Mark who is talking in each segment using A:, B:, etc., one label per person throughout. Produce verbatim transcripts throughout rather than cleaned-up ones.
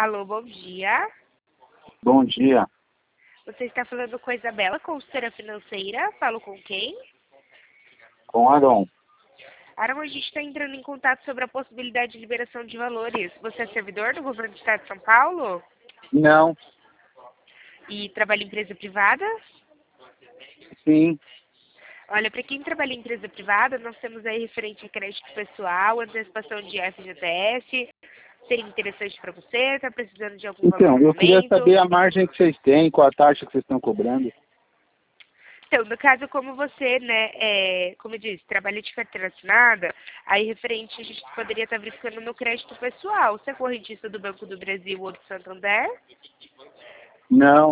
A: Alô, bom dia.
B: Bom dia.
A: Você está falando com a Isabela, consultora financeira. Falo com quem?
B: Com Aron.
A: Aron, a gente está entrando em contato sobre a possibilidade de liberação de valores. Você é servidor do governo do estado de São Paulo?
B: Não.
A: E trabalha em empresa privada?
B: Sim.
A: Olha, para quem trabalha em empresa privada, nós temos aí referente a crédito pessoal, antecipação de F G T S. Seria interessante para você? Está precisando de algum valor
B: Então,
A: no
B: eu queria
A: momento?
B: saber a margem que vocês têm, qual a taxa que vocês estão cobrando.
A: Então, no caso, como você, né, é, como eu disse, trabalha de carteira assinada, aí referente a gente poderia estar verificando no crédito pessoal. Você é correntista do Banco do Brasil ou do Santander?
B: Não.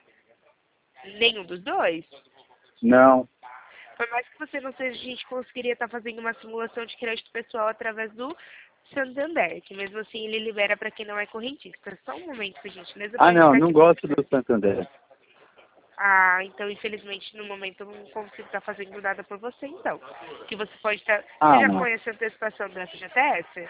A: Nenhum dos dois?
B: Não.
A: Por mais que você não seja, a gente conseguiria estar fazendo uma simulação de crédito pessoal através do Santander, que mesmo assim ele libera para quem não é correntista. Só um momento, por gentileza.
B: Ah,
A: pra
B: não,
A: entrar
B: não
A: aqui.
B: gosto do Santander.
A: Ah, então infelizmente no momento eu não consigo estar fazendo nada por você, então. Que você pode estar. Você
B: Ah,
A: já
B: não.
A: conhece a antecipação do F G T S?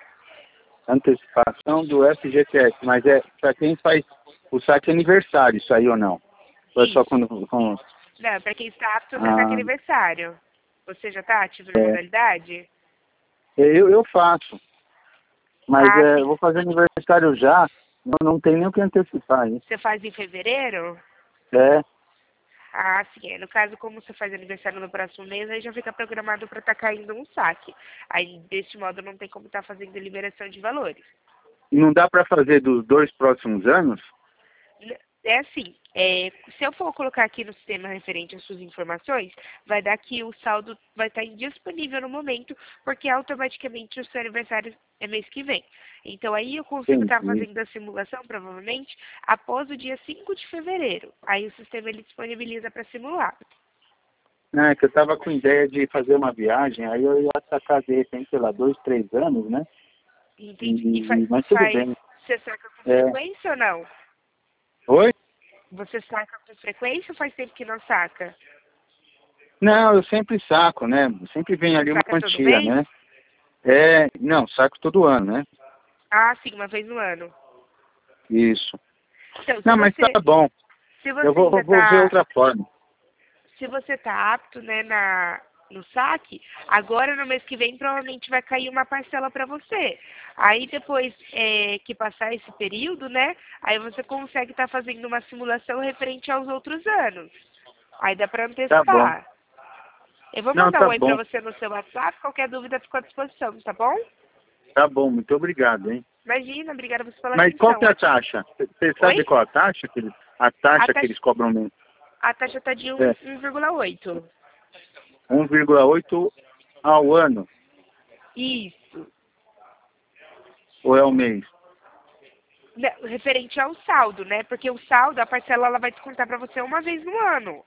B: Antecipação do F G T S, mas é para quem faz o saque aniversário, isso aí ou não? Ou é só
A: Isso.
B: quando... quando...
A: Não, para quem está apto no saque
B: Ah,
A: aniversário. Você já está ativo na
B: é.
A: modalidade?
B: Eu, eu faço, mas
A: Ah,
B: é, eu
A: sim.
B: vou fazer aniversário já, não, não tem nem o que antecipar, hein?
A: Você faz em fevereiro?
B: É,
A: Ah, sim. É. No caso, como você faz aniversário no próximo mês, aí já fica programado para estar caindo um saque. Aí, deste modo, não tem como estar fazendo liberação de valores.
B: não dá para fazer dos dois próximos anos?
A: É assim, é, se eu for colocar aqui no sistema referente às suas informações, vai dar que o saldo vai estar indisponível no momento, porque automaticamente o seu aniversário é mês que vem. Então aí eu consigo estar
B: Entendi.
A: fazendo a simulação, provavelmente, após o dia cinco de fevereiro. Aí o sistema ele disponibiliza para simular.
B: É, que eu estava com ideia de fazer uma viagem, aí eu ia sacar de repente, sei lá, dois, três anos, né?
A: Entendi. E
B: E,
A: faz,
B: mas tudo
A: faz
B: bem.
A: você saca com
B: É.
A: frequência ou não?
B: Oi?
A: Você saca com frequência ou faz tempo que não saca?
B: Não, eu sempre saco, né? Sempre vem
A: Você
B: ali uma
A: saca todo
B: quantia,
A: mês?
B: né? É, não, saco todo ano, né?
A: Ah, sim, uma vez no ano.
B: Isso.
A: Então, se
B: Não, mas
A: você,
B: tá bom.
A: se
B: Eu
A: você
B: vou,
A: ainda
B: vou ver
A: está
B: outra forma.
A: se você está apto, né, na, no saque, agora no mês que vem provavelmente vai cair uma parcela para você. Aí depois é, que passar esse período, né, aí você consegue estar fazendo uma simulação referente aos outros anos. Aí dá para
B: Tá bom.
A: antecipar. Eu vou
B: Não,
A: mandar um
B: tá
A: oi para
B: bom.
A: você no seu WhatsApp, qualquer dúvida fica à disposição, tá bom?
B: Tá bom, muito obrigado, hein?
A: Imagina, obrigada você pela
B: Mas qual
A: atenção.
B: que é a taxa? Você sabe
A: Oi?
B: qual a taxa que eles, a
A: A
B: taxa que
A: taxa,
B: eles cobram no
A: a taxa está de
B: é,
A: um vírgula oito.
B: um vírgula oito ao ano
A: Isso.
B: ou é ao mês?
A: Né, referente ao saldo, né? Porque o saldo, a parcela, ela vai descontar para você uma vez no ano.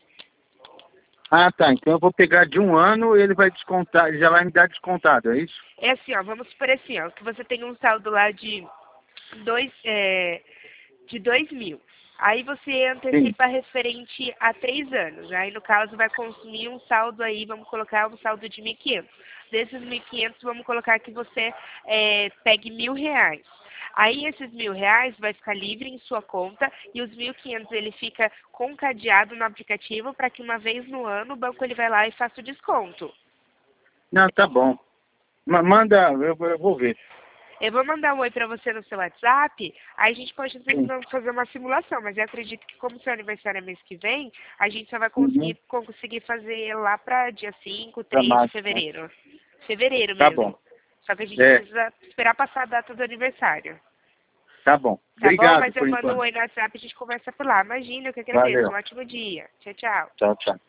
B: Ah, tá. Então eu vou pegar de um ano e ele vai descontar, ele já vai me dar descontado, é isso?
A: É assim, ó, vamos supor assim, ó, que você tem um saldo lá de dois, é, de dois mil. Aí você
B: Sim.
A: antecipa referente a três anos. Aí, no caso, vai consumir um saldo aí, vamos colocar um saldo de mil e quinhentos. Desses mil e quinhentos, vamos colocar que você é, pegue mil reais. Aí, esses mil reais vai ficar livre em sua conta e os mil e quinhentos ele fica concadeado no aplicativo para que uma vez no ano o banco ele vai lá e faça o desconto.
B: Não, tá bom. Ma- Manda, eu, vou- eu vou ver.
A: Eu vou mandar um oi para você no seu WhatsApp, aí a gente pode
B: Sim.
A: então fazer uma simulação, mas eu acredito que como seu aniversário é mês que vem, a gente só vai
B: Uhum.
A: conseguir, conseguir fazer lá para dia cinco,
B: Pra
A: três de
B: março, né?
A: fevereiro. Fevereiro
B: Tá bom.
A: mesmo. Só que a gente
B: É,
A: precisa esperar passar a data do aniversário.
B: tá bom.
A: Tá bom?
B: Obrigado
A: Mas eu
B: por
A: mando um
B: enquanto.
A: oi no WhatsApp e a gente conversa por lá. Imagina, eu que agradeço.
B: Valeu.
A: Um ótimo dia. Tchau, tchau.
B: Tchau, tchau.